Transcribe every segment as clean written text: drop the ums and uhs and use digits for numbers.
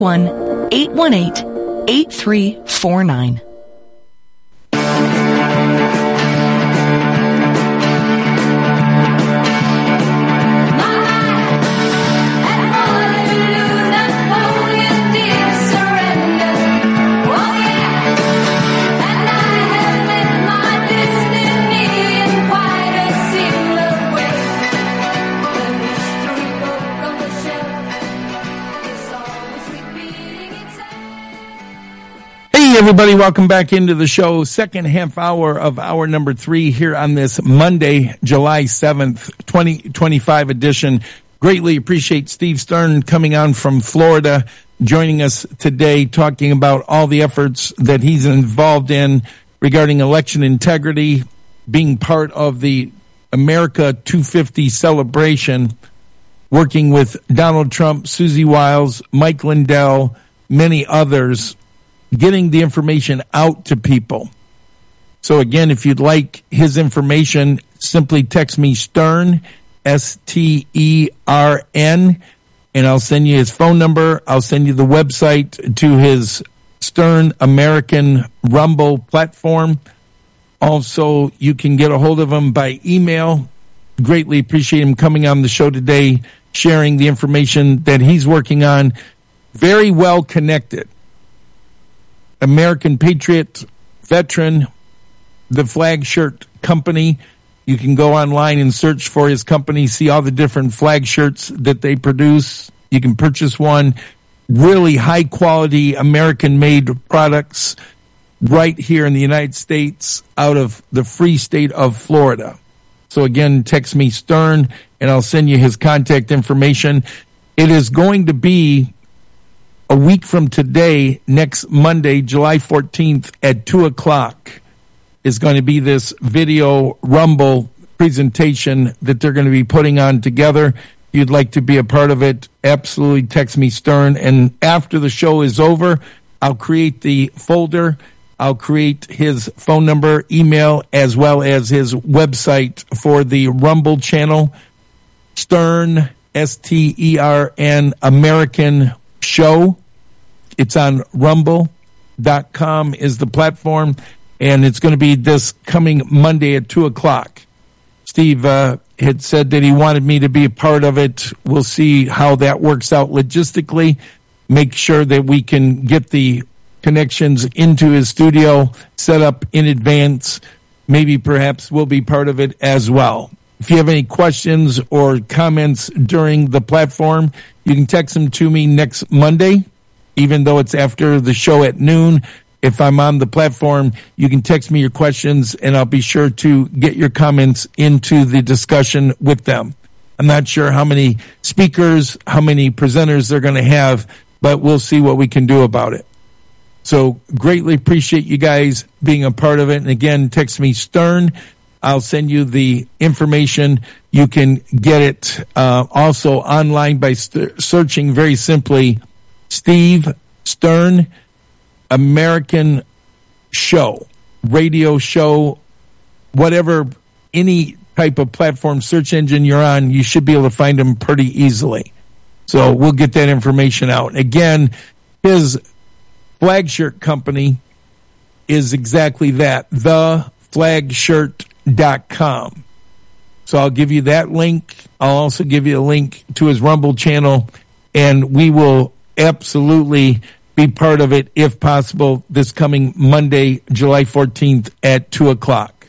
1-818-8349. Everybody, welcome back into the show. Second half hour of hour number 3 here on this Monday, July 7th, 2025 edition. Greatly appreciate Steve Stern coming on from Florida, joining us today, talking about all the efforts that he's involved in regarding election integrity, being part of the America 250 celebration, working with Donald Trump, Susie Wiles, Mike Lindell, many others, getting the information out to people. So again, if you'd like his information, simply text me Stern, S-T-E-R-N, and I'll send you his phone number. I'll send you the website to his Stern American Rumble platform. Also, you can get a hold of him by email. Greatly appreciate him coming on the show today, sharing the information that he's working on. Very well connected. American Patriot, veteran, the Flag Shirt Company. You can go online and search for his company, see all the different flag shirts that they produce. You can purchase one. Really high quality American made products right here in the United States out of the free state of Florida. So again, text me Stern and I'll send you his contact information. It is going to be a week from today, next Monday, July 14th at 2 o'clock is going to be this video Rumble presentation that they're going to be putting on together. If you'd like to be a part of it, absolutely text me Stern. And after the show is over, I'll create the folder. I'll create his phone number, email, as well as his website for the Rumble channel, Stern, S-T-E-R-N, American Show. It's on rumble.com is the platform, and it's going to be this coming Monday at 2 o'clock. Steve had said that he wanted me to be a part of it. We'll see how that works out logistically. Make sure that we can get the connections into his studio set up in advance. Maybe perhaps we'll be part of it as well. If you have any questions or comments during the platform, you can text them to me next Monday, even though it's after the show at noon. If I'm on the platform, you can text me your questions, and I'll be sure to get your comments into the discussion with them. I'm not sure how many speakers, how many presenters they're going to have, but we'll see what we can do about it. So greatly appreciate you guys being a part of it. And again, text me Stern. I'll send you the information. You can get it also online by searching very simply Steve Stern American Show, radio show, whatever, any type of platform search engine you're on, you should be able to find them pretty easily. So we'll get that information out. Again, his Flag Shirt Company is exactly that, theflagshirt.com. So I'll give you that link. I'll also give you a link to his Rumble channel, and we will absolutely be part of it if possible this coming Monday, July 14th at 2 o'clock.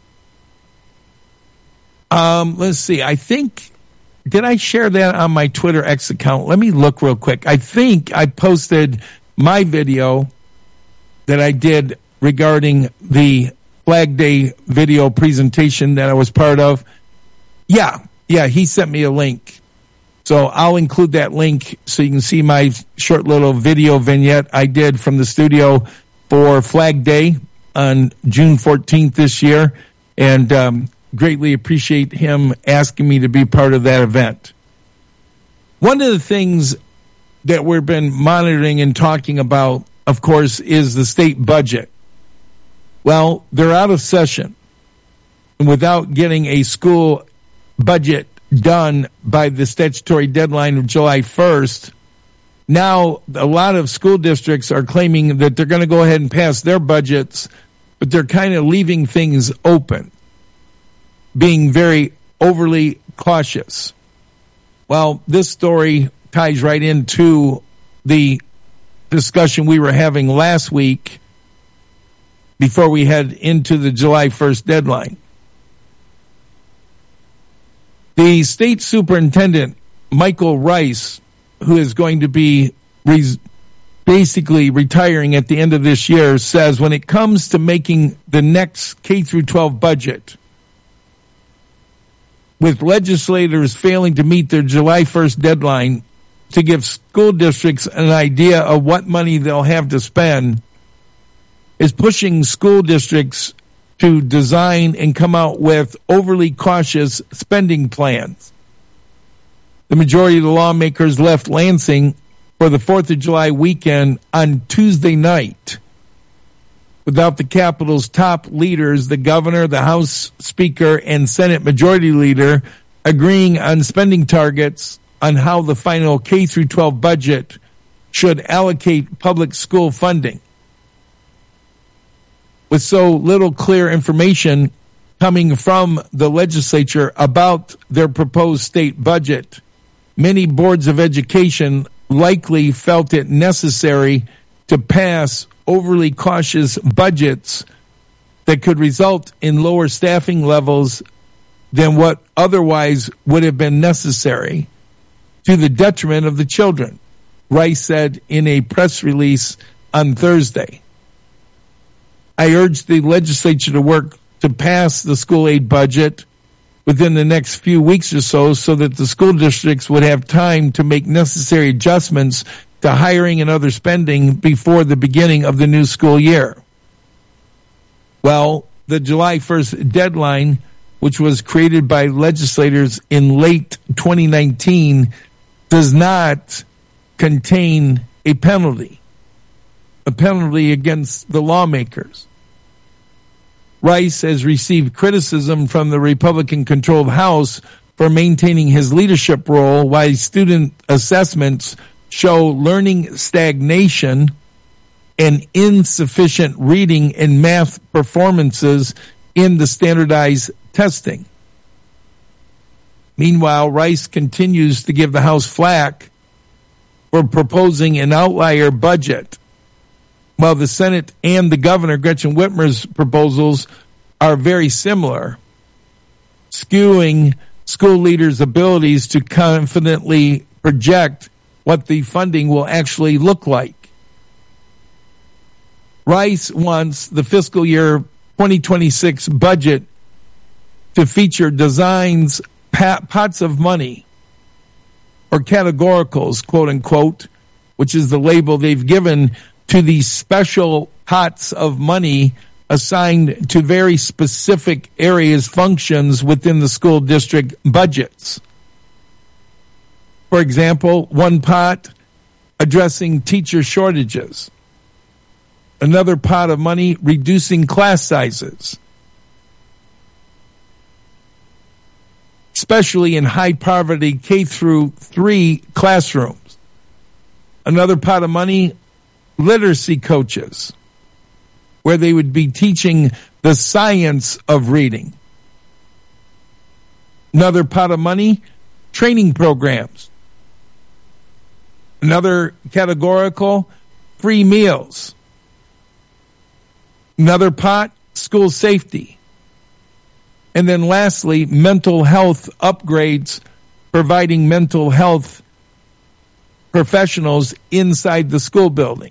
Let's see. I think, did I share that on my Twitter X account? Let me look real quick. I think I posted my video that I did regarding the Flag Day video presentation that I was part of. Yeah, he sent me a link. So I'll include that link so you can see my short little video vignette I did from the studio for Flag Day on June 14th this year. And greatly appreciate him asking me to be part of that event. One of the things that we've been monitoring and talking about, of course, is the state budget. Well, they're out of session. And without getting a school budget done by the statutory deadline of July 1st, Now, a lot of school districts are claiming that they're going to go ahead and pass their budgets, but they're kind of leaving things open, being very overly cautious. Well, this story ties right into the discussion we were having last week before we head into the July 1st deadline. The state superintendent, Michael Rice, who is going to be basically retiring at the end of this year, says when it comes to making the next K-12 budget, with legislators failing to meet their July 1st deadline to give school districts an idea of what money they'll have to spend, is pushing school districts to design and come out with overly cautious spending plans. The majority of the lawmakers left Lansing for the 4th of July weekend on Tuesday night without the Capitol's top leaders, the governor, the House Speaker, and Senate Majority Leader, agreeing on spending targets on how the final K-12 budget should allocate public school funding. With so little clear information coming from the legislature about their proposed state budget, many boards of education likely felt it necessary to pass overly cautious budgets that could result in lower staffing levels than what otherwise would have been necessary, to the detriment of the children, Rice said in a press release on Thursday. I urge the legislature to work to pass the school aid budget within the next few weeks or so that the school districts would have time to make necessary adjustments to hiring and other spending before the beginning of the new school year. Well, the July 1st deadline, which was created by legislators in late 2019, does not contain a penalty against the lawmakers. Rice has received criticism from the Republican-controlled House for maintaining his leadership role while student assessments show learning stagnation and insufficient reading and math performances in the standardized testing. Meanwhile, Rice continues to give the House flack for proposing an outlier budget, while the Senate and the governor, Gretchen Whitmer's proposals, are very similar, skewing school leaders' abilities to confidently project what the funding will actually look like. Rice wants the fiscal year 2026 budget to feature designs, pots of money, or categoricals, quote unquote, which is the label they've given to these special pots of money assigned to very specific areas, functions within the school district budgets. For example, one pot addressing teacher shortages. Another pot of money reducing class sizes, especially in high poverty K-3 classrooms. Another pot of money, literacy coaches, where they would be teaching the science of reading. Another pot of money, training programs. Another categorical, free meals. Another pot, school safety. And then lastly, mental health upgrades, providing mental health professionals inside the school building.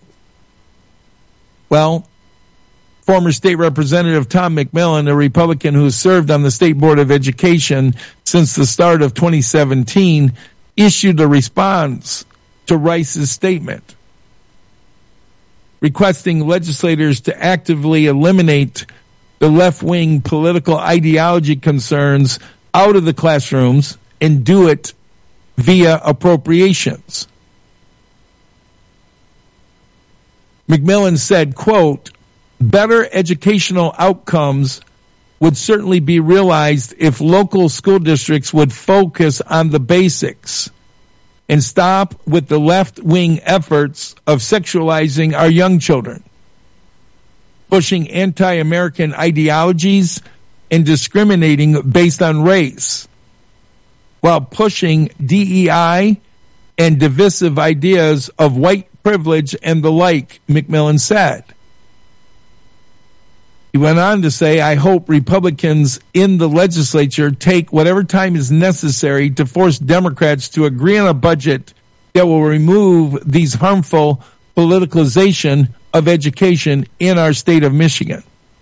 Well, former state representative Tom McMillan, a Republican who has served on the State Board of Education since the start of 2017, issued a response to Rice's statement, requesting legislators to actively eliminate the left-wing political ideology concerns out of the classrooms and do it via appropriations. McMillan said, quote, better educational outcomes would certainly be realized if local school districts would focus on the basics, and stop with the left-wing efforts of sexualizing our young children, pushing anti-American ideologies and discriminating based on race, while pushing DEI and divisive ideas of white privilege and the like, McMillan said. He went on to say, I hope Republicans in the legislature take whatever time is necessary to force Democrats to agree on a budget that will remove these harmful politicalization of education in our state of Michigan.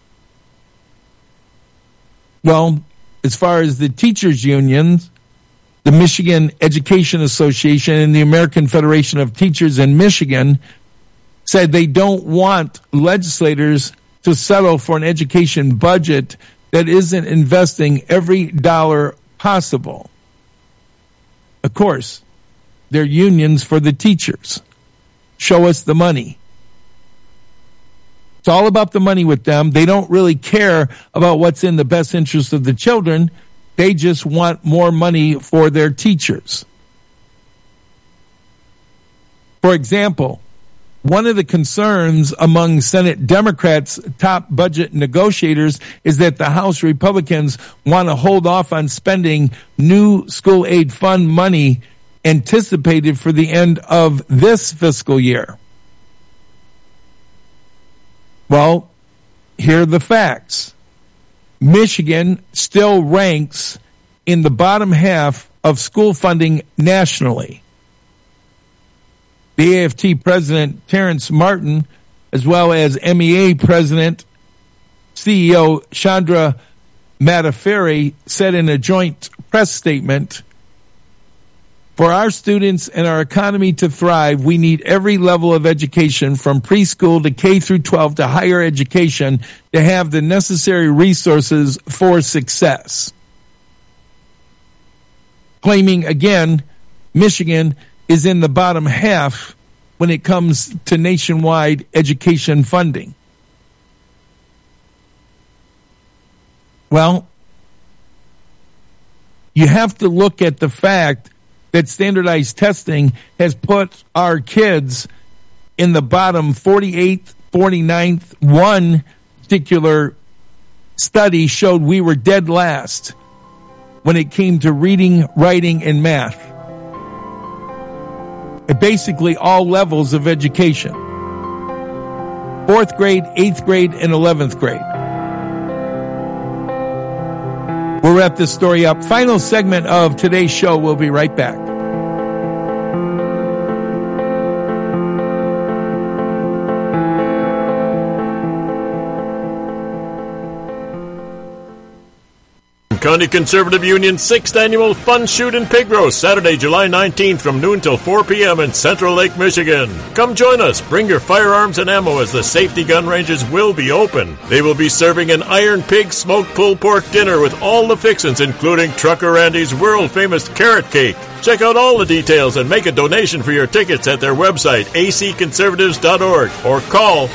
Well, as far as the teachers' unions, the Michigan Education Association and the American Federation of Teachers in Michigan said they don't want legislators to settle for an education budget that isn't investing every dollar possible. Of course, they're unions for the teachers. Show us the money. It's all about the money with them. They don't really care about what's in the best interest of the children. They just want more money for their teachers. For example, one of the concerns among Senate Democrats' top budget negotiators is that the House Republicans want to hold off on spending new school aid fund money anticipated for the end of this fiscal year. Well, here are the facts. Michigan still ranks in the bottom half of school funding nationally. The AFT President Terrence Martin, as well as MEA President CEO Chandra Mataferi, said in a joint press statement, for our students and our economy to thrive, we need every level of education from preschool to K through 12 to higher education to have the necessary resources for success. Claiming again, Michigan is in the bottom half when it comes to nationwide education funding. Well, you have to look at the fact that standardized testing has put our kids in the bottom 48th, 49th. One particular study showed we were dead last when it came to reading, writing, and math. At basically all levels of education. 4th grade, 8th grade, and 11th grade. We'll wrap this story up. Final segment of today's show. We'll be right back. County Conservative Union's 6th Annual Fun Shoot and Pig Roast, Saturday, July 19th from noon till 4 p.m. in Central Lake, Michigan. Come join us. Bring your firearms and ammo as the safety gun ranges will be open. They will be serving an Iron Pig smoked pulled pork dinner with all the fixins, including Trucker Randy's world-famous carrot cake. Check out all the details and make a donation for your tickets at their website, acconservatives.org, or call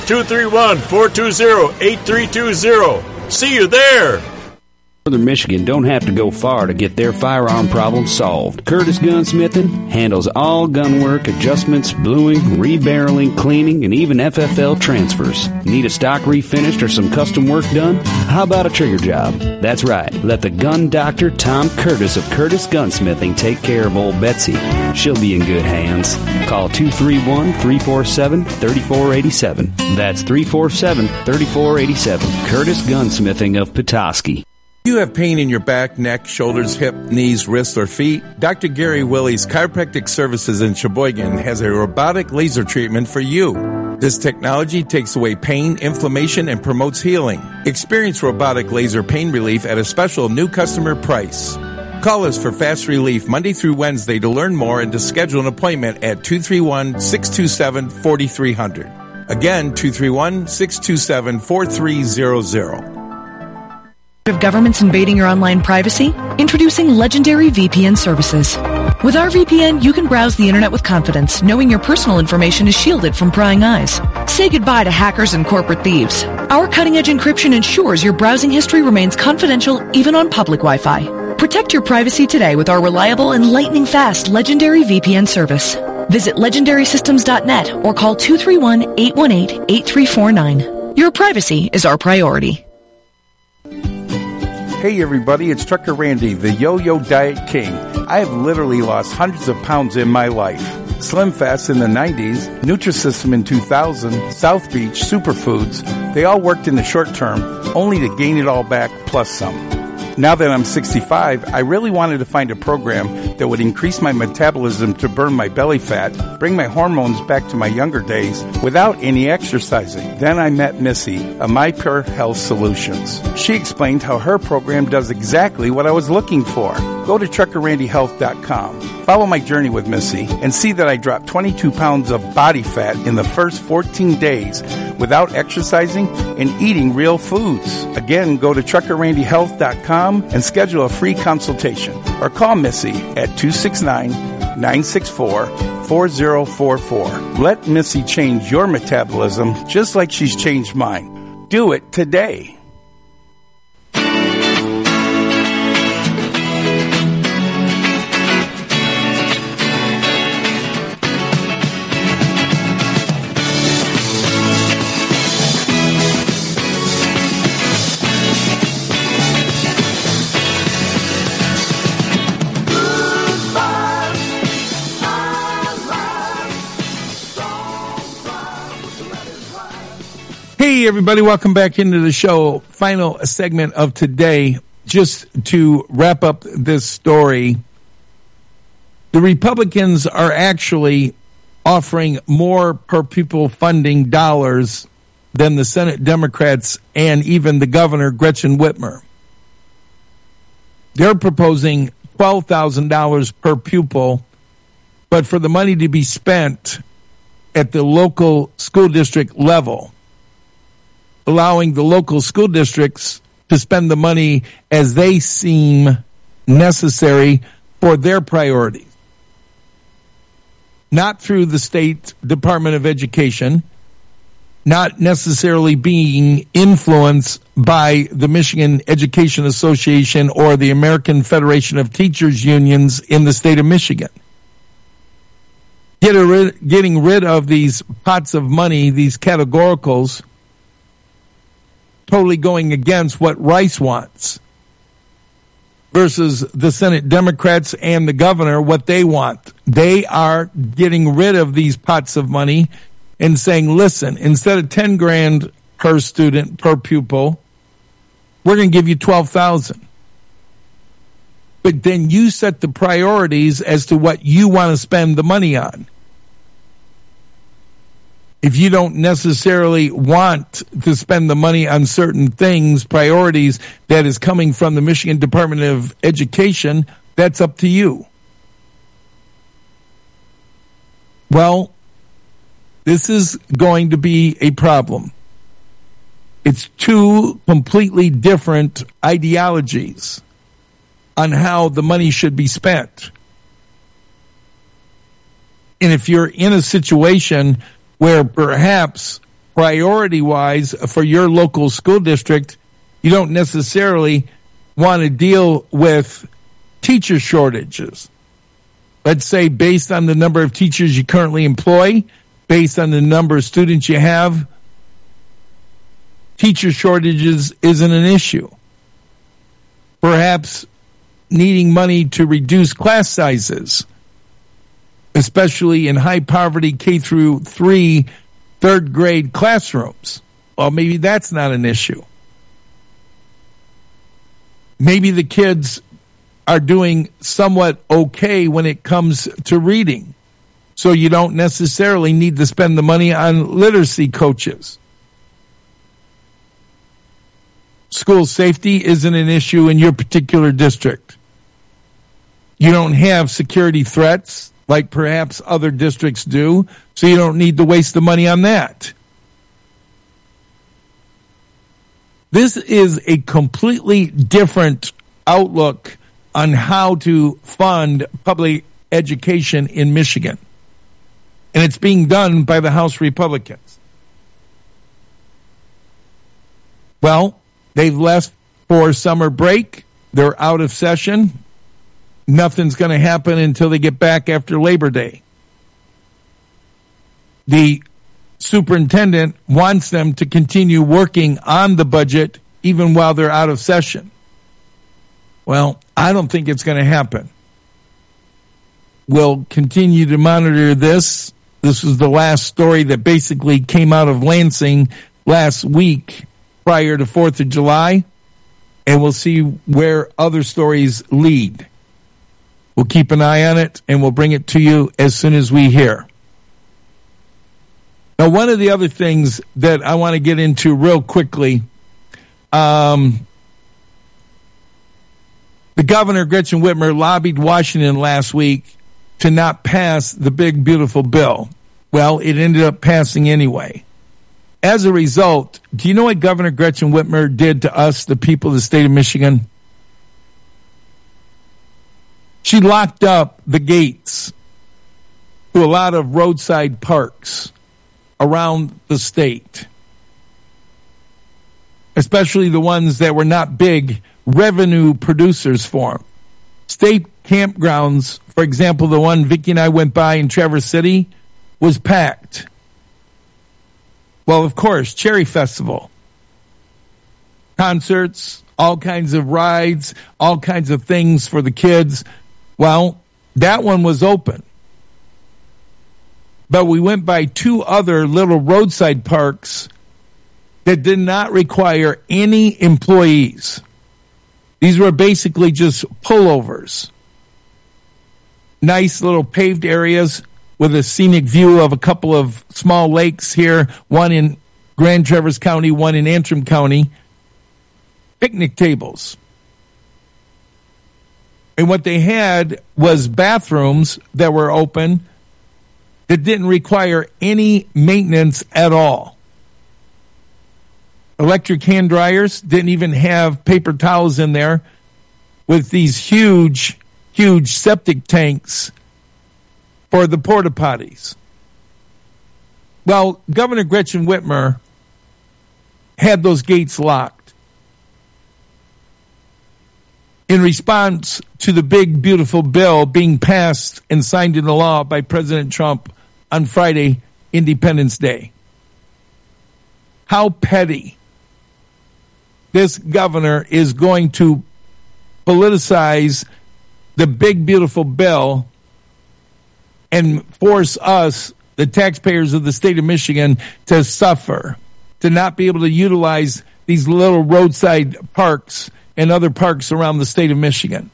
231-420-8320. See you there! Northern Michigan don't have to go far to get their firearm problems solved. Curtis Gunsmithing handles all gun work, adjustments, bluing, rebarreling, cleaning, and even FFL transfers. Need a stock refinished or some custom work done? How about a trigger job? That's right. Let the gun doctor Tom Curtis of Curtis Gunsmithing take care of old Betsy. She'll be in good hands. Call 231-347-3487. That's 347-3487. Curtis Gunsmithing of Petoskey. You have pain in your back, neck, shoulders, hip, knees, wrists, or feet? Dr. Gary Willie's Chiropractic Services in Sheboygan has a robotic laser treatment for you. This technology takes away pain, inflammation, and promotes healing. Experience robotic laser pain relief at a special new customer price. Call us for fast relief Monday through Wednesday to learn more and to schedule an appointment at 231-627-4300. Again, 231-627-4300. Of governments invading your online privacy? Introducing Legendary VPN services. With our VPN, you can browse the internet with confidence, knowing your personal information is shielded from prying eyes. Say goodbye to hackers and corporate thieves. Our cutting-edge encryption ensures your browsing history remains confidential even on public Wi-Fi. Protect your privacy today with our reliable and lightning-fast Legendary VPN service. Visit legendarysystems.net or call 231-818-8349. Your privacy is our priority. Hey everybody, it's Trucker Randy, the Yo-Yo Diet King. I have literally lost hundreds of pounds in my life. Slim Fast in the 90s, Nutrisystem in 2000, South Beach, Superfoods, they all worked in the short term, only to gain it all back plus some. Now that I'm 65, I really wanted to find a program that would increase my metabolism to burn my belly fat, bring my hormones back to my younger days without any exercising. Then I met Missy of My Pure Health Solutions. She explained how her program does exactly what I was looking for. Go to TruckerRandyHealth.com. Follow my journey with Missy and see that I dropped 22 pounds of body fat in the first 14 days without exercising and eating real foods. Again, go to TruckerRandyHealth.com and schedule a free consultation or call Missy at 269-964-4044. Let Missy change your metabolism just like she's changed mine. Do it today. Hey everybody, welcome back into the show. Final segment of today. Just to wrap up this story, the Republicans are actually offering more per pupil funding dollars than the Senate Democrats and even the governor, Gretchen Whitmer. They're proposing $12,000 per pupil, but for the money to be spent at the local school district level, allowing the local school districts to spend the money as they seem necessary for their priorities. Not through the State Department of Education, not necessarily being influenced by the Michigan Education Association or the American Federation of Teachers Unions in the state of Michigan. Getting rid of these pots of money, these categoricals, totally going against what Rice wants versus the Senate Democrats and the governor, what they want. They are getting rid of these pots of money and saying, listen, instead of $10,000 per student, per pupil, we're going to give you $12,000. But then you set the priorities as to what you want to spend the money on. If you don't necessarily want to spend the money on certain things, priorities that is coming from the Michigan Department of Education, that's up to you. Well, this is going to be a problem. It's two completely different ideologies on how the money should be spent. And if you're in a situation where perhaps priority-wise for your local school district, you don't necessarily want to deal with teacher shortages. Let's say based on the number of teachers you currently employ, based on the number of students you have, teacher shortages isn't an issue. Perhaps needing money to reduce class sizes, especially in high poverty K through 3 third grade classrooms. Well, maybe that's not an issue. Maybe the kids are doing somewhat okay when it comes to reading, so you don't necessarily need to spend the money on literacy coaches. School safety isn't an issue in your particular district. You don't have security threats like perhaps other districts do, so you don't need to waste the money on that. This is a completely different outlook on how to fund public education in Michigan. And it's being done by the House Republicans. Well, they've left for summer break. They're out of session. Nothing's going to happen until they get back after Labor Day. The superintendent wants them to continue working on the budget even while they're out of session. Well, I don't think it's going to happen. We'll continue to monitor this. This was the last story that basically came out of Lansing last week prior to 4th of July, and we'll see where other stories lead. We'll keep an eye on it, and we'll bring it to you as soon as we hear. Now, one of the other things that I want to get into real quickly, the governor, Gretchen Whitmer, lobbied Washington last week to not pass the big, beautiful bill. Well, it ended up passing anyway. As a result, do you know what Governor Gretchen Whitmer did to us, the people of the state of Michigan? She locked up the gates to a lot of roadside parks around the state, especially the ones that were not big revenue producers for them. State campgrounds, for example, the one Vicki and I went by in Traverse City, was packed. Well, of course, Cherry Festival, concerts, all kinds of rides, all kinds of things for the kids. Well, that one was open. But we went by two other little roadside parks that did not require any employees. These were basically just pullovers. Nice little paved areas with a scenic view of a couple of small lakes here, one in Grand Traverse County, one in Antrim County. Picnic tables. And what they had was bathrooms that were open that didn't require any maintenance at all. Electric hand dryers, didn't even have paper towels in there, with these huge septic tanks for the porta potties. Well, Governor Gretchen Whitmer had those gates locked in response to the big, beautiful bill being passed and signed into law by President Trump on Friday, Independence Day. How petty. This governor is going to politicize the big, beautiful bill and force us, the taxpayers of the state of Michigan, to suffer, to not be able to utilize these little roadside parks and other parks around the state of Michigan.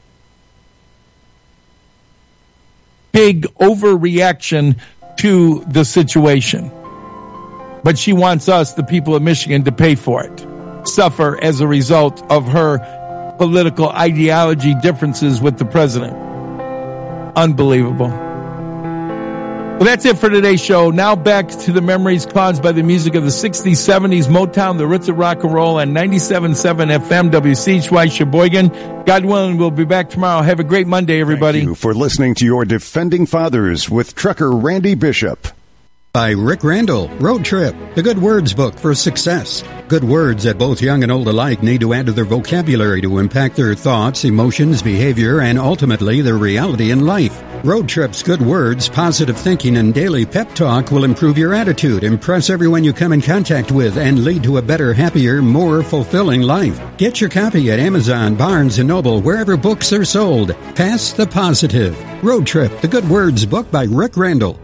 Big overreaction to the situation. But she wants us, the people of Michigan, to pay for it, suffer as a result of her political ideology differences with the president. Unbelievable. Well, that's it for today's show. Now back to the memories caused by the music of the 60s, 70s, Motown, the roots of rock and roll, and 97.7 FM WCHY Sheboygan. God willing, we'll be back tomorrow. Have a great Monday, everybody. Thank you for listening to your Defending Fathers with trucker Randy Bishop. By Rick Randall, Road Trip, the Good Words book for success. Good words that both young and old alike need to add to their vocabulary to impact their thoughts, emotions, behavior, and ultimately their reality in life. Road Trip's good words, positive thinking, and daily pep talk will improve your attitude, impress everyone you come in contact with, and lead to a better, happier, more fulfilling life. Get your copy at Amazon, Barnes & Noble, wherever books are sold. Pass the positive. Road Trip, the Good Words book by Rick Randall.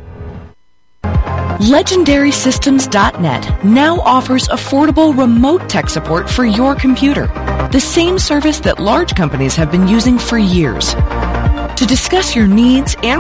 LegendarySystems.net now offers affordable remote tech support for your computer, the same service that large companies have been using for years. To discuss your needs and